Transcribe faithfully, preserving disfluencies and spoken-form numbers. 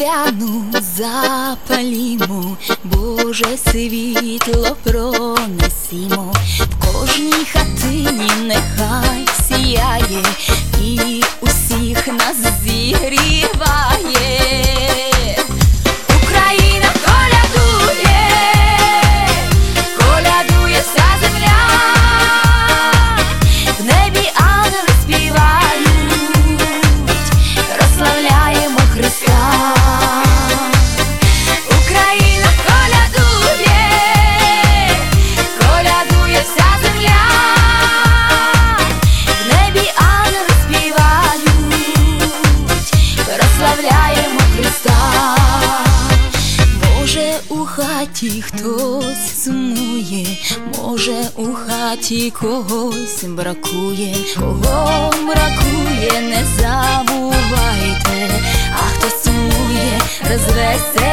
церквяну запалімо, Боже світло пронесімо, в кожній хатині нехай сіяє і усіх нас зігріває. Україна колядує, колядує вся земля, в небі ангели співають, розславляємо Христа. Україна колядує, колядує вся земля, в небі ангели співають, розславляємо Христа. Може, у хаті хтось сумує, може, у хаті когось бракує. Кого бракує, не забувайте, а хто сумує, розвеселяйте.